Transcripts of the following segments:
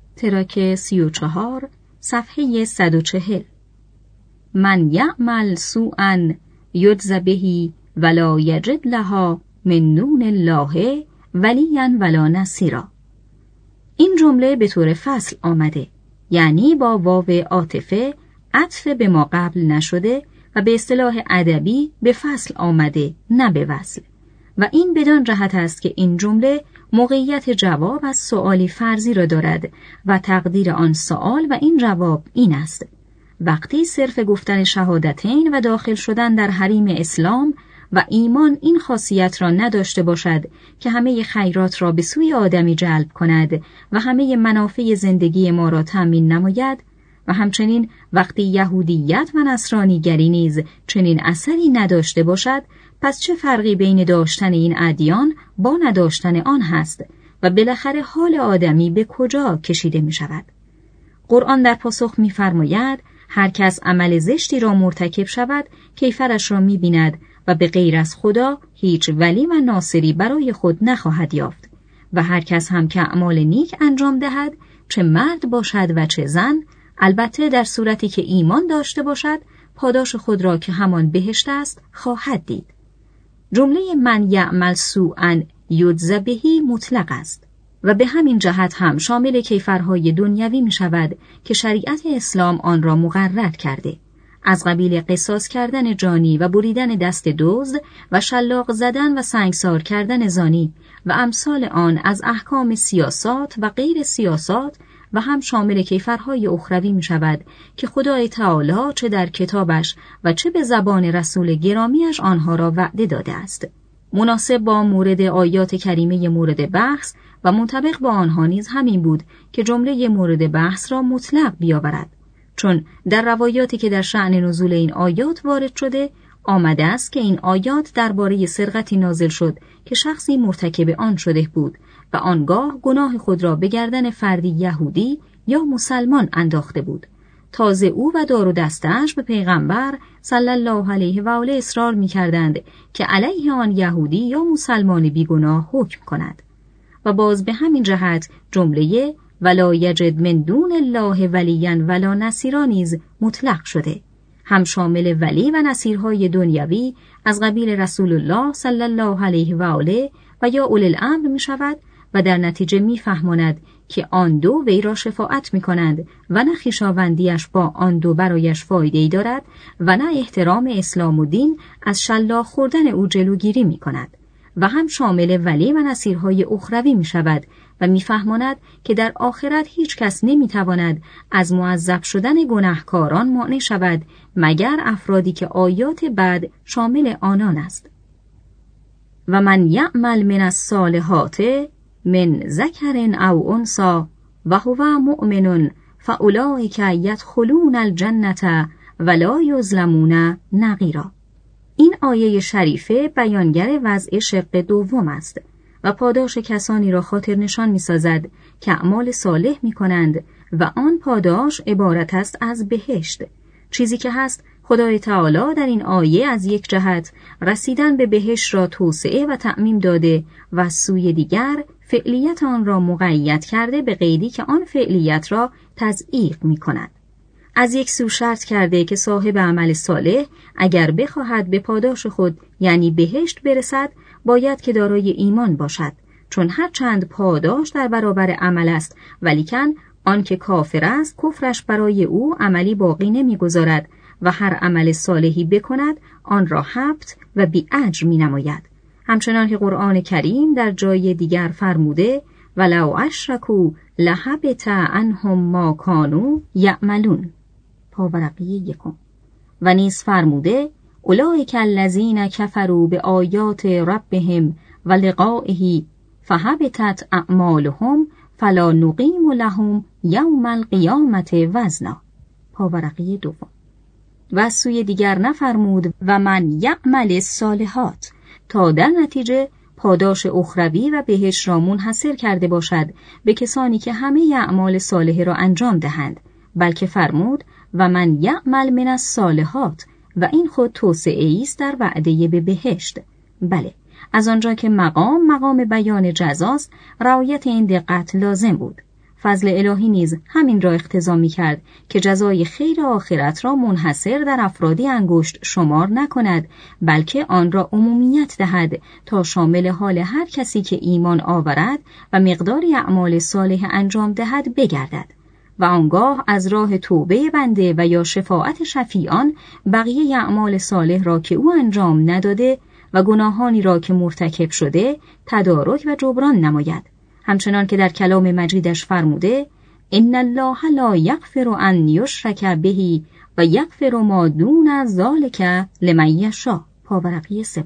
تراک 34 صفحه 140. من یعمل سوءا یجز به ولا یجد لها من دون الله ولیا ولا نصیرا. این جمله به طور فصل آمده، یعنی با واو عاطفه عطف به ما قبل نشده و به اصطلاح ادبی به فصل آمده، نه به وصل. و این بدان جهت است که این جمله موقعیت جواب از سؤالی فرضی را دارد و تقدیر آن سؤال و این جواب این است: وقتی صرف گفتن شهادتین و داخل شدن در حریم اسلام و ایمان این خاصیت را نداشته باشد که همه خیرات را به سوی آدمی جلب کند و همه منافع زندگی ما را تامین نماید، و همچنین وقتی یهودیت و نصرانیگری نیز چنین اثری نداشته باشد، پس چه فرقی بین داشتن این ادیان با نداشتن آن هست و بالاخره حال آدمی به کجا کشیده می شود؟ قرآن در پاسخ می فرماید هر کس عمل زشتی را مرتکب شود کیفرش را می بیند و به غیر از خدا هیچ ولی و ناصری برای خود نخواهد یافت، و هر کس هم که اعمال نیک انجام دهد، چه مرد باشد و چه زن، البته در صورتی که ایمان داشته باشد، پاداش خود را که همان بهشت است خواهد دید. جمله من یعمل سوءا یجز به مطلق است و به همین جهت هم شامل کیفرهای دنیوی می شود که شریعت اسلام آن را مقرر کرده، از قبیل قصاص کردن جانی و بریدن دست دزد و شلاق زدن و سنگسار کردن زانی و امثال آن از احکام سیاسات و غیر سیاسات، و هم شامل کیفرهای اخروی می شود که خدای تعالی چه در کتابش و چه به زبان رسول گرامیش آنها را وعده داده است. مناسب با مورد آیات کریمه مورد بحث و منطبق با آنها نیز همین بود که جمله مورد بحث را مطلق بیاورد، چون در روایاتی که در شأن نزول این آیات وارد شده آمده است که این آیات درباره سرقتی نازل شد که شخصی مرتکب آن شده بود و آنگاه گناه خود را به گردن فردی یهودی یا مسلمان انداخته بود. تازه او و دار و دستش به پیغمبر صلی الله علیه و آله اصرار می‌کردند که علیه آن یهودی یا مسلمان بیگناه حکم کند. و باز به همین جهت جمله ولا یجد من دون الله ولیا ولا نصیرا نیز مطلق شده، هم شامل ولی و نصیرهای دنیوی از قبیل رسول الله صلی الله علیه و آله و یا اولی الامر می شود و در نتیجه می فهماند که آن دو وی را شفاعت می کنند و نه خویشاوندیش با آن دو برایش فایده‌ای دارد و نه احترام اسلام و دین از شلاق خوردن او جلوگیری می کند، و هم شامل ولی و نصیرهای اخروی می شود و می فهماند که در آخرت هیچ کس نمی تواند از معذب شدن گناهکاران مانع شود مگر افرادی که آیات بعد شامل آنان است. و من یعمل من الصالحات من ذکر او انثی و هو مؤمن فاولئک یدخلون الجنة ولا یظلمون نقیرا. این آیه شریفه بیانگر وضع شق دوم است و پاداش کسانی را خاطر نشان می سازد که اعمال صالح می کنند و آن پاداش عبارت است از بهشت. چیزی که هست خدای تعالی در این آیه از یک جهت رسیدن به بهشت را توسعه و تعمیم داده و از سوی دیگر فعلیت آن را مقید کرده به قیدی که آن فعلیت را تضعیف می کند. از یک سو شرط کرده که صاحب عمل صالح اگر بخواهد به پاداش خود یعنی بهشت برسد باید که دارای ایمان باشد، چون هر چند پاداش در برابر عمل است ولیکن آن که کافر است کفرش برای او عملی باقی نمیگذارد و هر عمل صالحی بکند آن را حبط و بی اجر می نماید. همچنان که قرآن کریم در جای دیگر فرموده ولو اشرکوا لحبط عنهم ما کانوا یعملون، پاورقی 1. و نیز فرموده اولئک الذین کفروا بآیات ربهم و لقائه فحبطت اعمالهم فلا نقیم لهم یوم القیامة وزنا، پاورقی 2. و از سوی دیگر نفرمود و من یعمل الصالحات تا در نتیجه پاداش اخروی و بهشت را منحصر کرده باشد به کسانی که همه اعمال صالحه را انجام دهند، بلکه فرمود و من یعمل من الصالحات و این خود توسعه است در وعده به بهشت. بله، از آنجا که مقام بیان جزاست رعایت این دقت لازم بود. فضل الهی نیز همین را اقتضا می‌کرد که جزای خیر آخرت را منحصر در افرادی انگشت شمار نکند، بلکه آن را عمومیت دهد تا شامل حال هر کسی که ایمان آورد و مقداری اعمال صالح انجام دهد بگردد و آنگاه از راه توبه بنده و یا شفاعت شفیعان بقیه اعمال صالح را که او انجام نداده و گناهانی را که مرتکب شده تدارک و جبران نماید. همچنان که در کلام مجیدش فرموده ان الله لا یغفر ان یشرک به و یغفر ما دون ذلک لمن یشاء، پاورقی 3.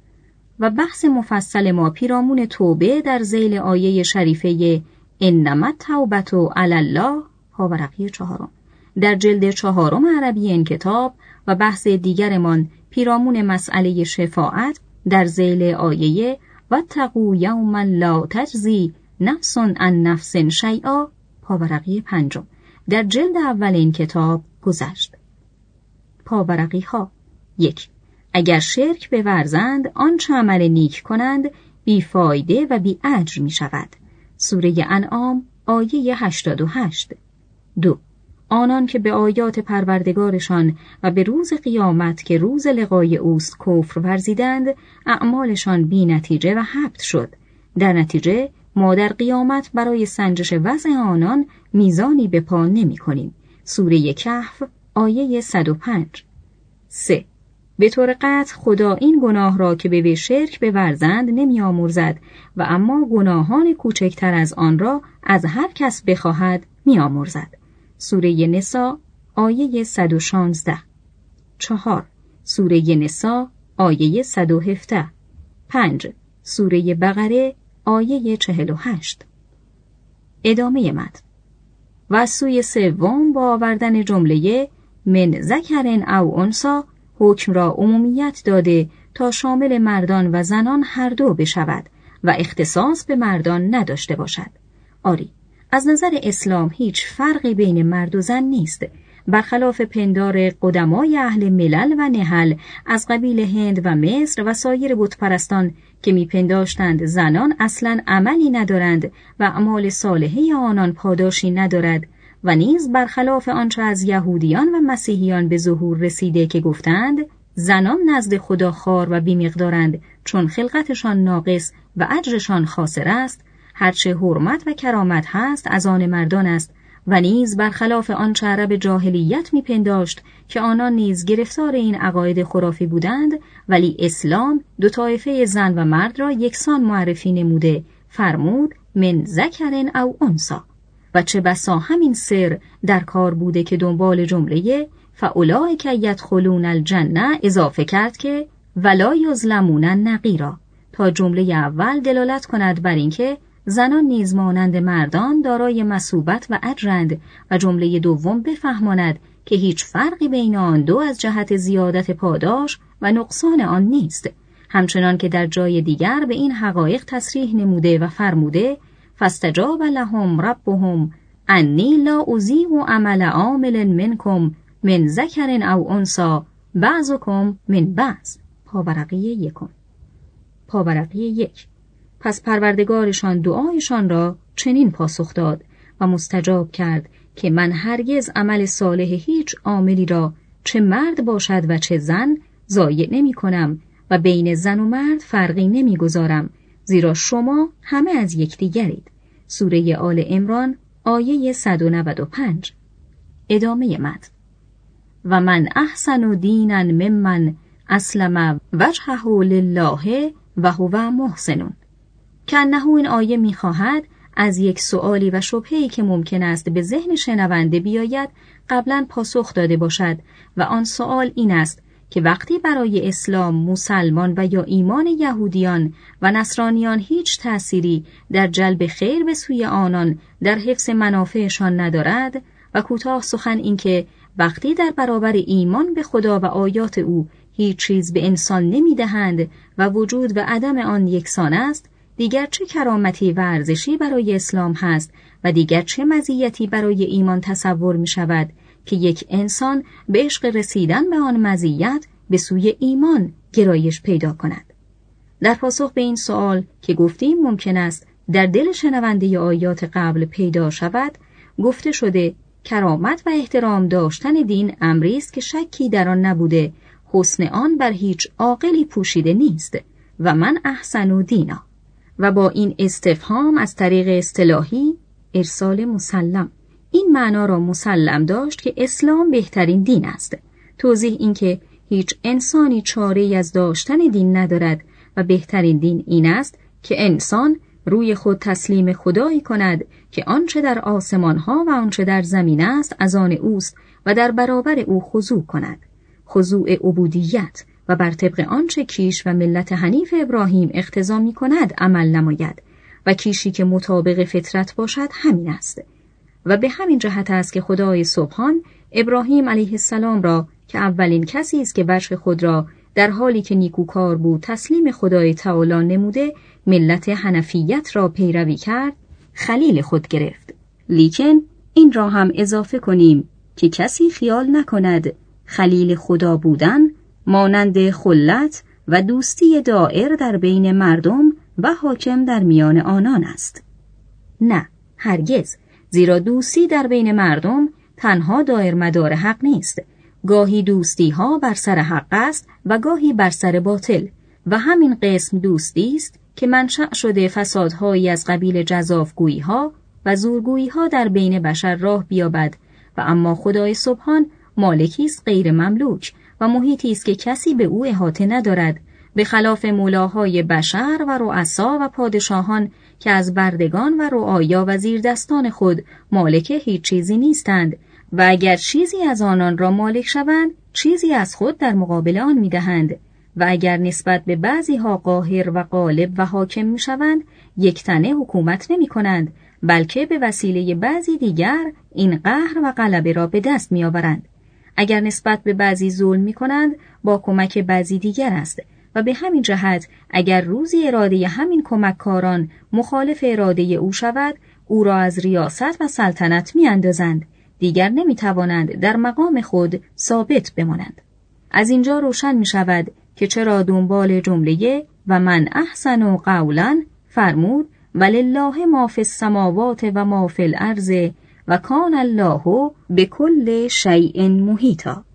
و بحث مفصل ما پیرامون توبه در ذیل آیه شریفه انما التوبة علی الله، پاورقی 4 در جلد 4 عربی این کتاب، و بحث دیگرمان پیرامون مسئله شفاعت در ذیل آیه واتقوا یوما لا تجزی نفس عن نفس شیئا، پاورقی 5 در جلد اول این کتاب گذشت. پاورقی ها 1. اگر شرک بورزند آنچه عمل نیک کنند بیفایده و بی اجر می شود. سوره انعام آیه 88. 2. آنان که به آیات پروردگارشان و به روز قیامت که روز لقای اوست کفر ورزیدند، اعمالشان بی نتیجه و حبط شد. در نتیجه ما در قیامت برای سنجش وضع آنان میزانی به پا نمی کنیم. سوره کهف آیه 105. 3. به طور قطع خدا این گناه را که به شرک بورزند نمی آمرزد و اما گناهان کوچکتر از آن را از هر کس بخواهد می آمرزد. سوره نساء آیه 116. 4. سوره نساء آیه 117. 5. سوره بقره آیه 48. ادامه متن. و سوی 3 با آوردن جمله من ذکر او انثی حکم را عمومیت داده تا شامل مردان و زنان هر دو بشود و اختصاص به مردان نداشته باشد. آری، از نظر اسلام هیچ فرقی بین مرد و زن نیست، برخلاف پندار قدمای اهل ملل و نهل از قبیل هند و مصر و سایر بتپرستان که میپنداشتند زنان اصلاً عملی ندارند و اعمال صالحه آنان پاداشی ندارد، و نیز برخلاف آنچه از یهودیان و مسیحیان به ظهور رسیده که گفتند زنان نزد خدا خوار و بی‌مقدارند چون خلقتشان ناقص و اجرشان خاسر است، هرچه حرمت و کرامت هست از آن مردان است، و نیز برخلاف آنچه عرب جاهلیت میپنداشت که آنان نیز گرفتار این عقاید خرافی بودند، ولی اسلام 2 طایفه زن و مرد را یکسان معرفی نموده، فرمود من ذکر او انثی، و چه بسا همین سر در کار بوده که دنبال جمله فاولئک یدخلون الجنه اضافه کرد که ولا یظلمون نقیرا، تا جمله اول دلالت کند بر اینکه زنان نیز مانند مردان دارای مثوبت و اجرند، و جمله دوم بفهماند که هیچ فرقی بین آن دو از جهت زیادت پاداش و نقصان آن نیست، همچنان که در جای دیگر به این حقایق تصریح نموده و فرموده فاستجاب لهم ربهم انی لا اضیع عمل عامل منکم من ذکر او انثی بعضکم من بعض، پاورقی 1. پاورقی 1. پس پروردگارشان دعایشان را چنین پاسخ داد و مستجاب کرد که من هرگز عمل صالح هیچ عاملی را چه مرد باشد و چه زن ضایع نمی کنم و بین زن و مرد فرقی نمی گذارم، زیرا شما همه از یکدیگرید. سوره آل عمران آیه 195. ادامه متن. و من احسن دینا ممن اسلم وجهه لله و هو محسن. که انه این آیه می‌خواهد از یک سؤالی و شبهه‌ای که ممکن است به ذهن شنونده بیاید قبلاً پاسخ داده باشد، و آن سؤال این است که وقتی برای اسلام، مسلمان و یا ایمان یهودیان و نصرانیان هیچ تأثیری در جلب خیر به سوی آنان در حفظ منافعشان ندارد، و کوتاه سخن این که وقتی در برابر ایمان به خدا و آیات او هیچ چیز به انسان نمی‌دهند و وجود و عدم آن یکسان است، دیگر چه کرامتی و ارزشی برای اسلام هست و دیگر چه مزیتی برای ایمان تصور می شود که یک انسان به عشق رسیدن به آن مزیت به سوی ایمان گرایش پیدا کند. در پاسخ به این سوال که گفتیم ممکن است در دل شنونده آیات قبل پیدا شود، گفته شده کرامت و احترام داشتن دین امری است که شکی در آن نبوده، حسن آن بر هیچ عاقلی پوشیده نیست و من احسن دینا. و با این استفهام از طریق اصطلاحی ارسال مسلم این معنا را مسلم داشت که اسلام بهترین دین است. توضیح این که هیچ انسانی چاره‌ای از داشتن دین ندارد و بهترین دین این است که انسان روی خود تسلیم خدایی کند که آنچه در آسمان‌ها و آنچه در زمین است از آن اوست و در برابر او خضوع کند، خضوع عبودیت، و بر طبق آنچه کیش و ملت حنیف ابراهیم اقتضا می کند عمل نماید و کیشی که مطابق فطرت باشد همین است. و به همین جهت است که خدای سبحان ابراهیم علیه السلام را که اولین کسی است که وجه خود را در حالی که نیکوکار بود تسلیم خدای تعالی نموده ملت حنفیت را پیروی کرد، خلیل خود گرفت. لیکن این را هم اضافه کنیم که کسی خیال نکند خلیل خدا بودن مانند خلت و دوستی دائر در بین مردم و حاکم در میان آنان است. نه، هرگز، زیرا دوستی در بین مردم تنها دائر مدار حق نیست. گاهی دوستی ها بر سر حق است و گاهی بر سر باطل و همین قسم دوستی است که منشأ شده فسادهایی از قبیل جزافگویی ها و زورگویی ها در بین بشر راه بیابد. و اما خدای سبحان مالکی است غیر مملوک و محیطی است که کسی به او احاطه ندارد، به خلاف مولاهای بشر و رؤسا و پادشاهان که از بردگان و رعایا و زیردستان خود مالک هیچ چیزی نیستند و اگر چیزی از آنان را مالک شوند چیزی از خود در مقابل آن می‌دهند و اگر نسبت به بعضی ها قاهر و غالب و حاکم می‌شوند یک تنه حکومت نمی‌کنند، بلکه به وسیله بعضی دیگر این قهر و غلبه را به دست می‌آورند. اگر نسبت به بعضی ظلم می‌کنند با کمک بعضی دیگر است و به همین جهت اگر روزی اراده همین کمککاران مخالف اراده او شود او را از ریاست و سلطنت می‌اندازند، دیگر نمی‌توانند در مقام خود ثابت بمانند. از اینجا روشن می‌شود که چرا دنبال جمله و من احسن قولا فرمود ولله ما فی السماوات و ما فی الارض و کان الله بكل شیء محیطا.